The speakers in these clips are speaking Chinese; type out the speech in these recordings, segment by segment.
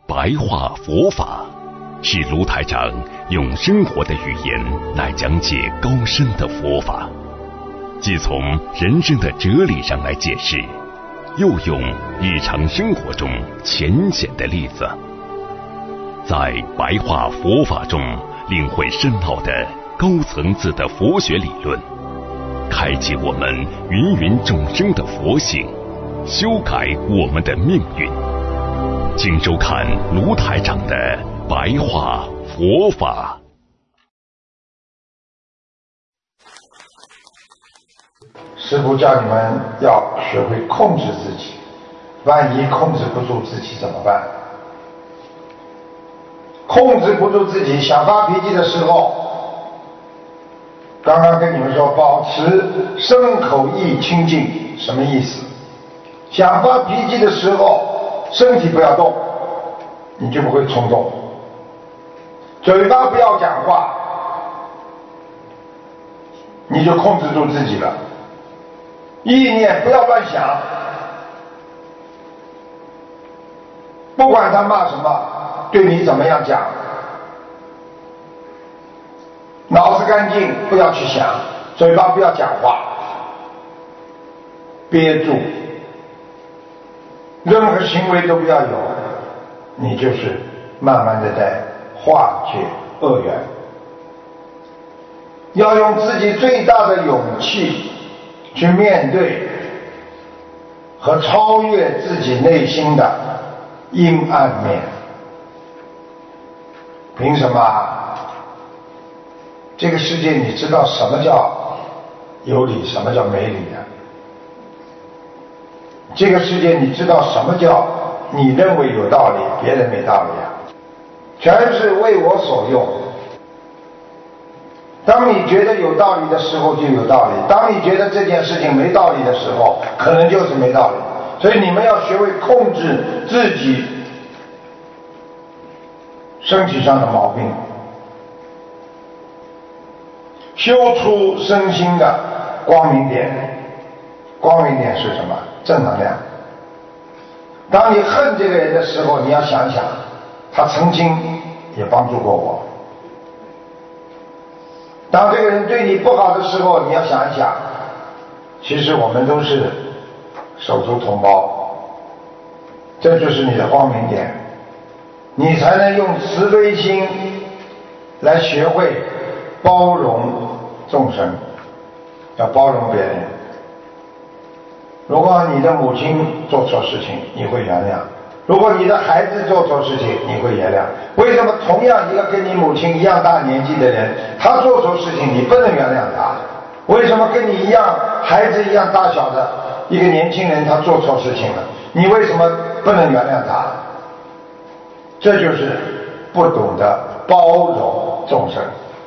白话佛法，是卢台长用生活的语言来讲解高深的佛法，既从人生的哲理上来解释，又用日常生活中浅显的例子，在白话佛法中领会深奥的高层次的佛学理论，开启我们芸芸众生的佛性，修改我们的命运。请收看卢台长的白话佛法。 师父叫你们要学会控制自己，万一控制不住自己怎么办？控制不住自己，想发脾气的时候，刚刚跟你们说保持身口意清净，什么意思？想发脾气的时候身体不要动，你就不会冲动，嘴巴不要讲话，你就控制住自己了，意念不要乱想，不管他骂什么，对你怎么样讲，脑子干净，不要去想，嘴巴不要讲话，憋住，任何行为都不要有，你就是慢慢的在化解恶缘。要用自己最大的勇气去面对和超越自己内心的阴暗面。凭什么？这个世界你知道什么叫有理，什么叫没理啊？这个世界你知道什么叫你认为有道理，别人没道理啊？全是为我所用。当你觉得有道理的时候就有道理，当你觉得这件事情没道理的时候，可能就是没道理。所以你们要学会控制自己身体上的毛病，修出身心的光明点。光明点是什么？正能量。当你恨这个人的时候，你要想想他曾经也帮助过我。当这个人对你不好的时候，你要想一想，其实我们都是手足同胞，这就是你的光明点，你才能用慈悲心来学会包容众生，要包容别人。如果你的母亲做错事情，你会原谅；如果你的孩子做错事情，你会原谅。为什么同样一个跟你母亲一样大年纪的人，他做错事情你不能原谅他？为什么跟你一样孩子一样大小的一个年轻人，他做错事情了，你为什么不能原谅他？这就是不懂得包容众生。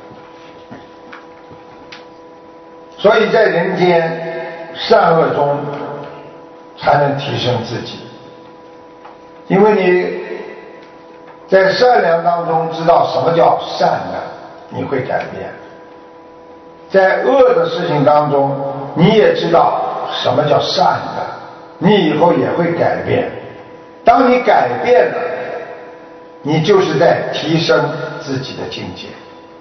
所以在人间善恶中才能提升自己，因为你在善良当中知道什么叫善良，你会改变；在恶的事情当中，你也知道什么叫善的，你以后也会改变。当你改变了，你就是在提升自己的境界。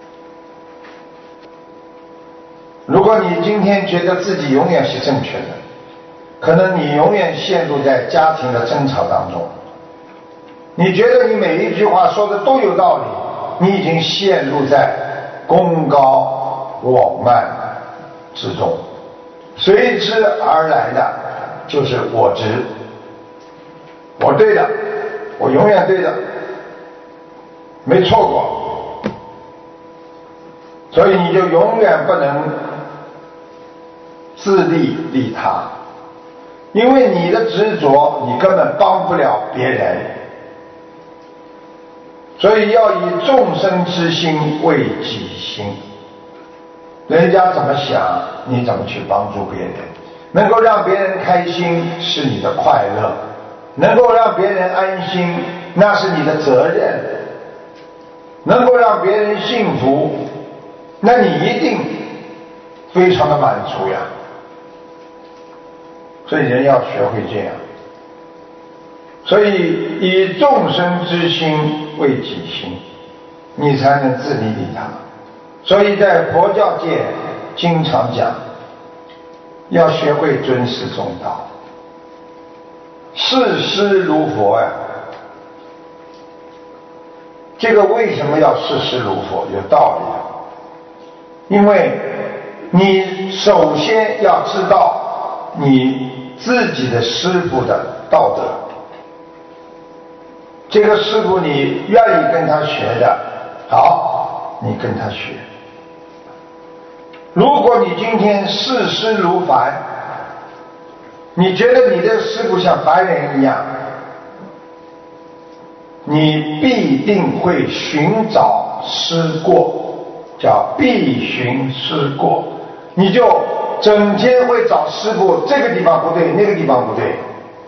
如果你今天觉得自己永远是正确的，可能你永远陷入在家庭的争吵当中，你觉得你每一句话说的都有道理，你已经陷入在功高我慢之中，随之而来的就是我执，我对的，我永远对的，没错过，所以你就永远不能自利利他，因为你的执着你根本帮不了别人，所以要以众生之心为己心。人家怎么想你怎么去帮助别人，能够让别人开心是你的快乐，能够让别人安心那是你的责任，能够让别人幸福那你一定非常的满足呀。所以人要学会这样， 所以以众生之心为己心，你才能自利利他。所以在佛教界经常讲，要学会尊师重道，视师如佛呀。这个为什么要视师如佛？有道理啊。因为你首先要知道你自己的师父的道德，这个师父你愿意跟他学的，好，你跟他学。如果你今天视师如凡，你觉得你的师父像凡人一样，你必定会寻找师过，叫必寻师过，你就整天会找师父，这个地方不对，那个地方不对，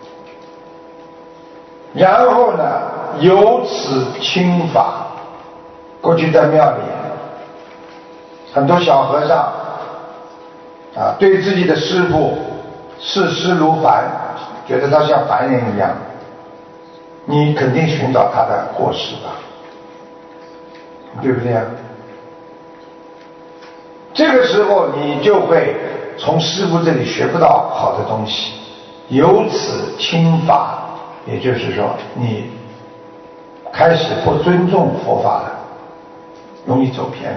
然后呢由此轻法。过去在庙里很多小和尚啊，对自己的师父视师如凡，觉得他像凡人一样，你肯定寻找他的过失吧，对不对啊？这个时候你就会从师父这里学不到好的东西，由此轻法，也就是说你开始不尊重佛法了，容易走偏了。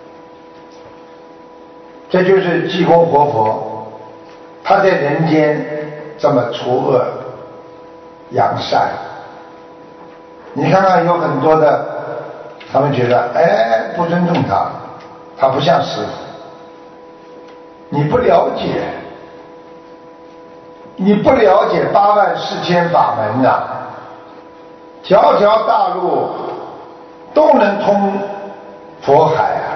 这就是济公活佛，他在人间这么除恶扬善。你看看有很多的，他们觉得不尊重他，他不像师父。你不了解，你不了解84000法门啊，条条大路都能通佛海啊。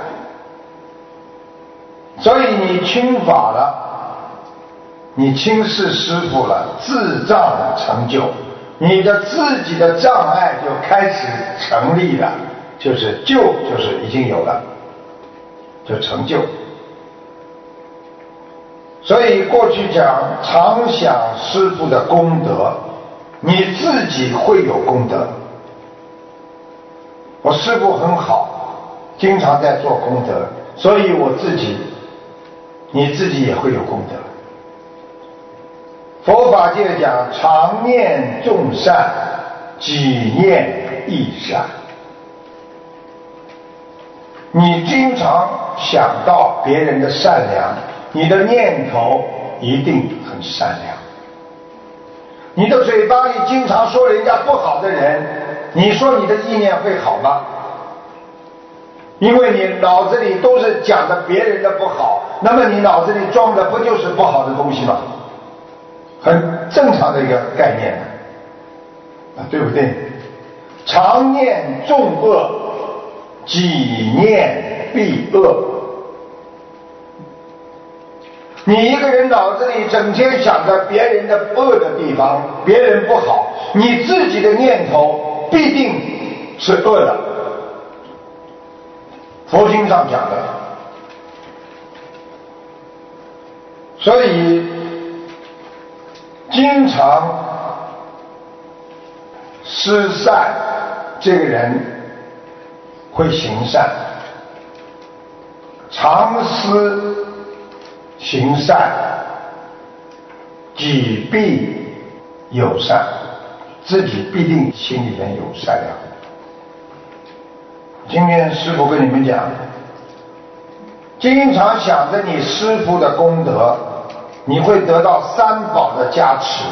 所以你轻法了，你轻视师父了，自障成就，你的自己的障碍就开始成立了，就是就是已经有了，就成就。所以过去讲常想师父的功德，你自己会有功德。我师父很好，经常在做功德，所以你自己也会有功德。佛法界讲常念众善，己念亦善。你经常想到别人的善良，你的念头一定很善良。你的嘴巴里经常说人家不好的人，你说你的意念会好吗？因为你脑子里都是讲的别人的不好，那么你脑子里装的不就是不好的东西吗？很正常的一个概念啊，对不对？常念众恶，己念必恶。你一个人脑子里整天想着别人的恶的地方，别人不好，你自己的念头必定是恶的。佛经上讲的。所以经常施善，这个人会行善，常思行善，己必有善，自己必定心里面有善良。今天师父跟你们讲，经常想着你师父的功德，你会得到三宝的加持。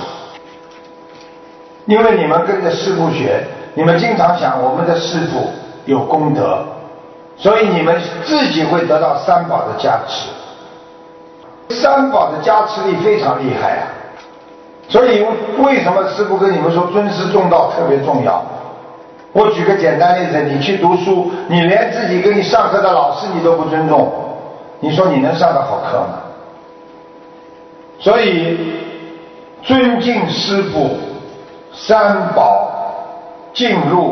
因为你们跟着师父学，你们经常想我们的师父有功德，所以你们自己会得到三宝的加持。三宝的加持力非常厉害啊！所以为什么师父跟你们说尊师重道特别重要？我举个简单例子，你去读书，你连自己给你上课的老师你都不尊重，你说你能上得好课吗？所以尊敬师父，三宝进入。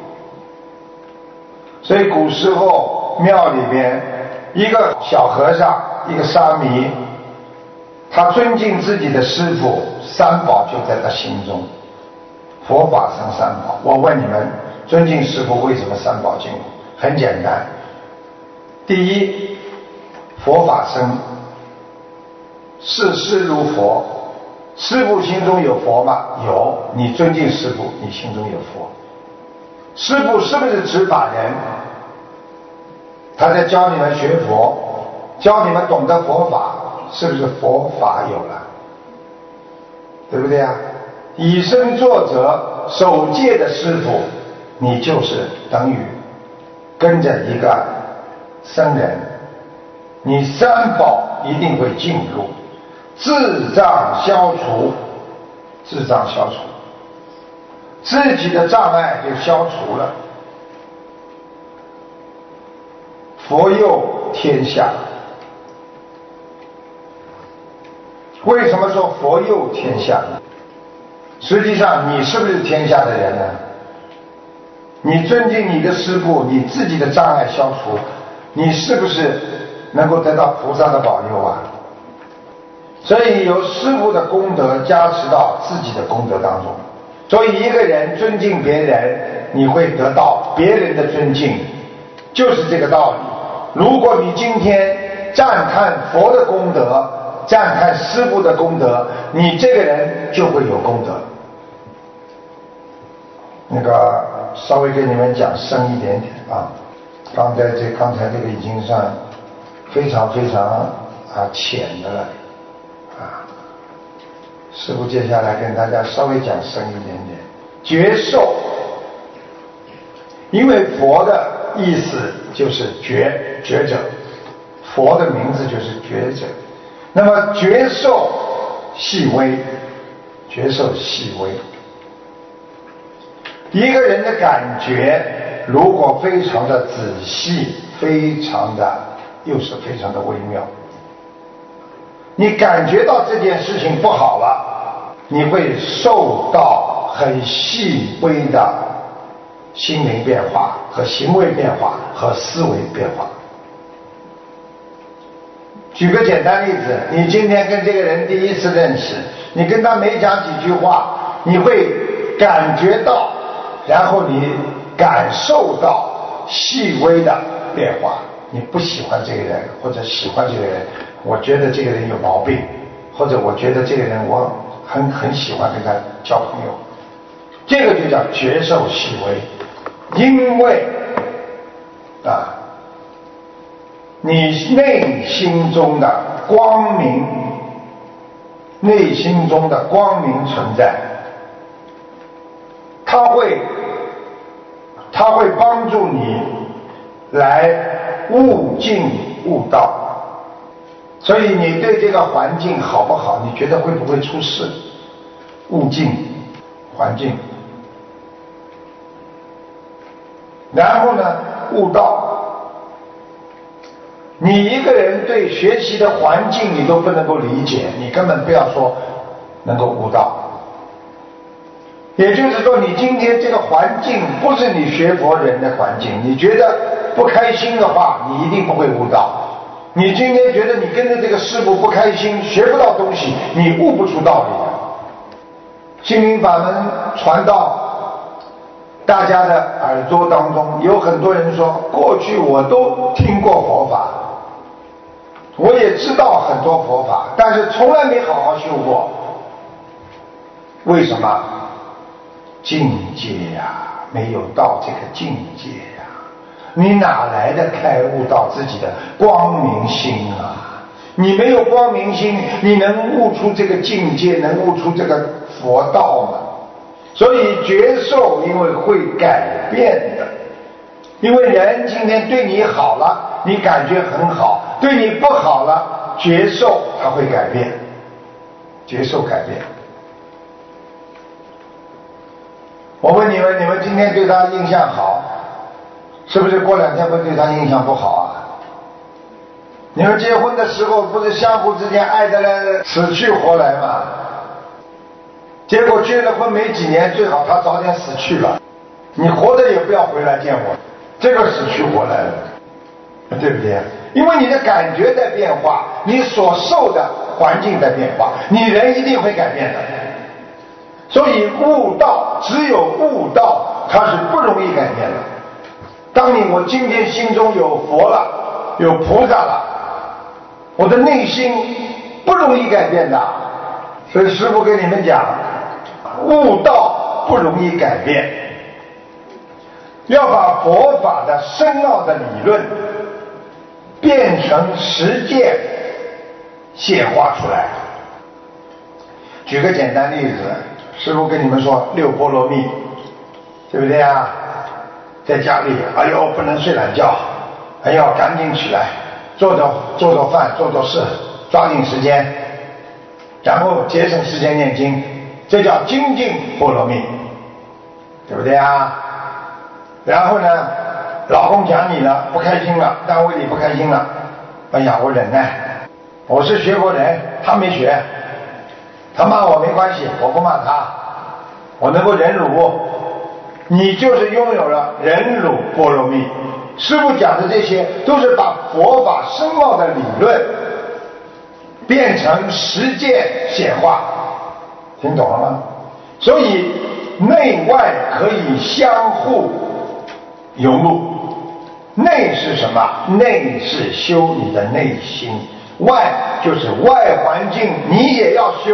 所以古时候庙里边一个小和尚，一个沙弥，他尊敬自己的师父，三宝就在他心中。 佛法生三宝。我问你们，尊敬师父为什么三宝敬？很简单，第一，佛法生，视师如佛。师父心中有佛吗？有。你尊敬师父，你心中有佛。师父是不是执法人？他在教你们学佛，教你们懂得佛法，是不是佛法有了？对不对啊？以身作则，守戒的师父，你就是等于跟着一个僧人，你三宝一定会进入，智障消除，智障消除，自己的障碍就消除了。佛佑天下。为什么说佛佑天下呢？实际上你是不是天下的人呢？你尊敬你的师父，你自己的障碍消除，你是不是能够得到菩萨的保佑啊？所以由师父的功德加持到自己的功德当中。所以一个人尊敬别人，你会得到别人的尊敬，就是这个道理。如果你今天赞叹佛的功德，赞叹师父的功德，你这个人就会有功德。那个稍微给你们讲深一点点啊，刚才这个已经算非常浅的了啊。师父接下来跟大家稍微讲深一点点。觉受，因为佛的意思就是觉者，佛的名字就是觉者。那么觉受细微，觉受细微。一个人的感觉如果非常的仔细，又是非常的微妙，你感觉到这件事情不好了，你会受到很细微的心灵变化和行为变化和思维变化。举个简单例子，你今天跟这个人第一次认识，你跟他没讲几句话，你会感觉到，然后你感受到细微的变化。你不喜欢这个人，或者喜欢这个人，我觉得这个人有毛病，或者我觉得这个人我很喜欢跟他交朋友，这个就叫觉受细微。因为你内心中的光明，内心中的光明存在，它会帮助你来悟境悟道。所以你对这个环境好不好，你觉得会不会出事？悟境环境，然后呢悟道。你一个人对学习的环境你都不能够理解，你根本不要说能够悟道。也就是说，你今天这个环境不是你学佛人的环境，你觉得不开心的话，你一定不会悟道。你今天觉得你跟着这个师父不开心，学不到东西，你悟不出道理的。心灵法门传到大家的耳朵当中，有很多人说，过去我都听过佛法，我也知道很多佛法，但是从来没好好修过。为什么？境界呀，没有到这个境界呀，你哪来的开悟到自己的光明心啊？你没有光明心，你能悟出这个境界，能悟出这个佛道吗？所以觉受因为会改变的，因为人今天对你好了，你感觉很好，对你不好了，觉受它会改变，觉受改变。我问你们，你们今天对他印象好，是不是过2天会对他印象不好啊？你们结婚的时候不是相互之间爱得来死去活来吗？结果结了婚没几年，最好他早点死去了，你活着也不要回来见我，这个死去活来了，对不对？因为你的感觉在变化，你所受的环境在变化，你人一定会改变的。 所以悟道，只有悟道，它是不容易改变的。当我今天心中有佛了，有菩萨了，我的内心不容易改变的。所以师父跟你们讲，悟道不容易改变，要把佛法的深奥的理论变成实践显化出来。举个简单例子，师父跟你们说六波罗蜜，对不对啊？在家里，哎呦不能睡懒觉，哎呦赶紧起来，做饭做事，抓紧时间，然后节省时间念经，这叫精进波罗蜜，对不对啊？然后呢，老公讲你了，不开心了，单位里不开心了，哎呀我忍耐，我是学佛人，他没学，他骂我没关系，我不骂他，我能够忍辱，你就是拥有了忍辱波罗蜜。师父讲的这些都是把佛法深奥的理论变成实践显化，听懂了吗？所以内外可以相互融入。内是什么？内是修你的内心，外就是外环境你也要修。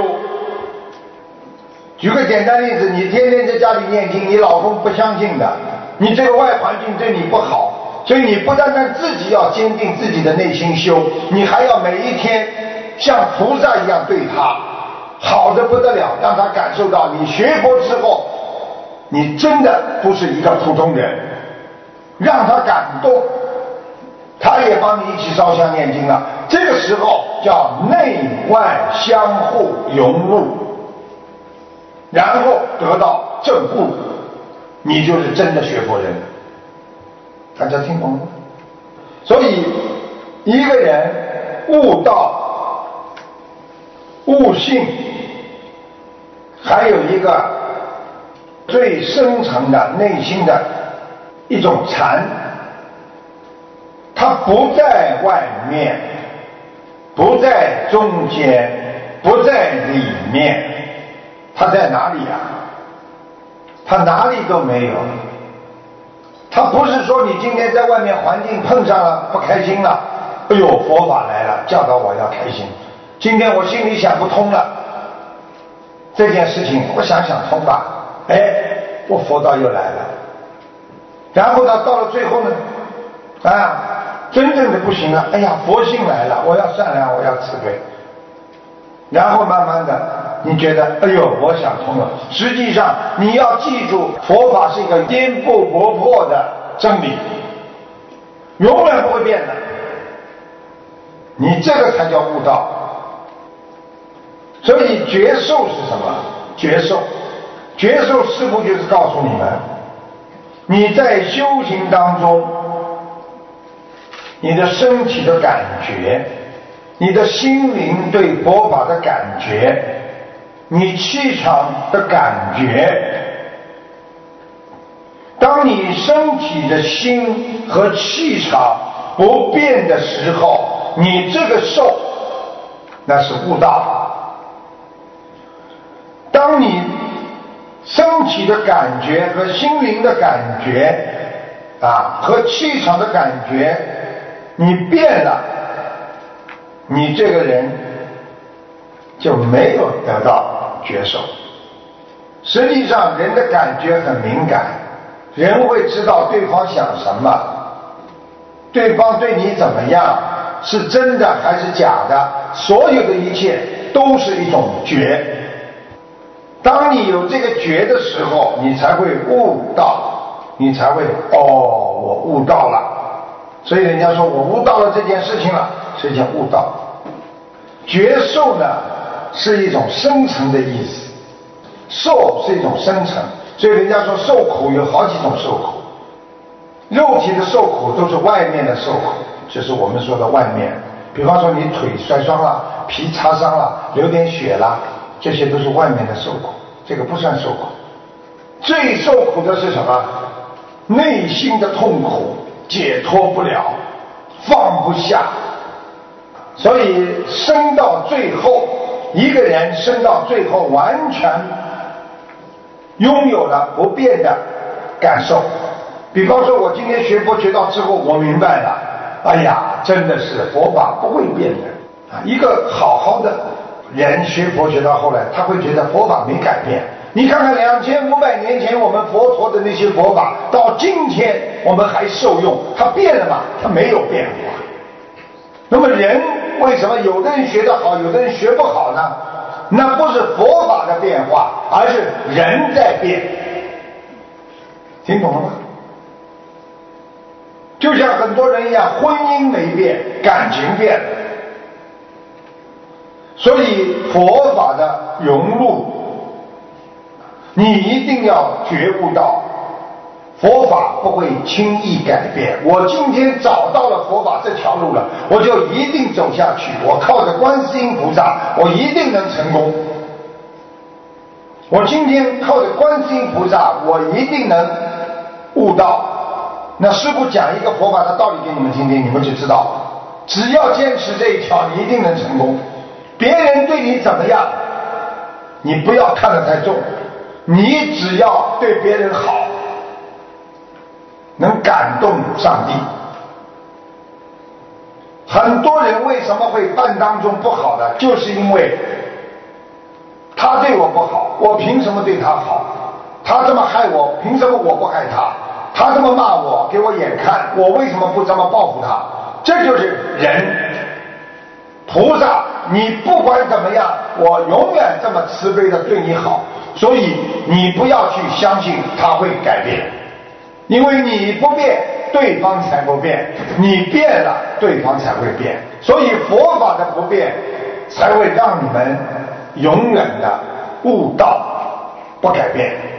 举个简单例子，你天天在家里念经，你老公不相信的，你这个外环境对你不好，所以你不单单自己要坚定自己的内心修，你还要每一天像菩萨一样对他好的不得了，让他感受到你学佛之后你真的不是一个普通人，让他感动，他也帮你一起烧香念经了。这个时候叫内外相互融入，然后得到正悟，你就是真的学佛人。大家听懂了吗？所以一个人悟道悟性，还有一个最深层的内心的一种禅，它不在外面，不在中间，不在里面，它在哪里啊？它哪里都没有。它不是说你今天在外面环境碰上了不开心了，哎呦佛法来了，教导我要开心。今天我心里想不通了，这件事情我想通吧，哎，我佛道又来了。然后呢，到了最后呢，真正的不行了，哎呀佛性来了，我要善良，我要慈悲。然后慢慢的你觉得哎呦我想通了，实际上你要记住，佛法是一个颠覆不破的真理，永远不会变的，你这个才叫悟道。所以觉受是什么？觉受师父就是告诉你们，你在修行当中，你的身体的感觉，你的心灵对佛法的感觉，你气场的感觉，当你身体的心和气场不变的时候，你这个受那是悟道。当你身体的感觉和心灵的感觉和气场的感觉你变了，你这个人就没有得到觉受。实际上人的感觉很敏感，人会知道对方想什么，对方对你怎么样，是真的还是假的，所有的一切都是一种觉。当你有这个觉的时候，你才会悟道，你才会我悟道了。所以人家说我悟到了这件事情了，是一件悟道。觉受呢是一种深层的意思，受是一种深层，所以人家说受苦有好几种受苦，肉体的受苦都是外面的受苦，就是我们说的外面，比方说你腿摔伤了，皮擦伤了，流点血了，这些都是外面的受苦，这个不算受苦。最受苦的是什么？内心的痛苦，解脱不了，放不下。所以生到最后，一个人生到最后完全拥有了不变的感受。比方说我今天学佛学到之后，我明白了，哎呀，真的是佛法不会变的啊！一个好好的人学佛学到后来，他会觉得佛法没改变。你看看2500年前我们佛陀的那些佛法，到今天我们还受用，它变了吗？它没有变化。那么人为什么有的人学得好，有的人学不好呢？那不是佛法的变化，而是人在变。听懂了吗？就像很多人一样，婚姻没变，感情变了。所以佛法的融入，你一定要觉悟到，佛法不会轻易改变。我今天找到了佛法这条路了，我就一定走下去。我靠着观世音菩萨，我一定能成功。我今天靠着观世音菩萨，我一定能悟道。那师父讲一个佛法的道理给你们听听，你们就知道，只要坚持这一条，你一定能成功。别人对你怎么样，你不要看得太重，你只要对别人好，能感动上帝。很多人为什么会半当中不好的，就是因为他对我不好，我凭什么对他好？他这么害我，凭什么我不害他？他这么骂我，给我眼看，我为什么不这么报复他？这就是人。菩萨，你不管怎么样，我永远这么慈悲的对你好，所以你不要去相信他会改变，因为你不变，对方才不变，你变了，对方才会变。所以佛法的不变，才会让你们永远的悟道，不改变。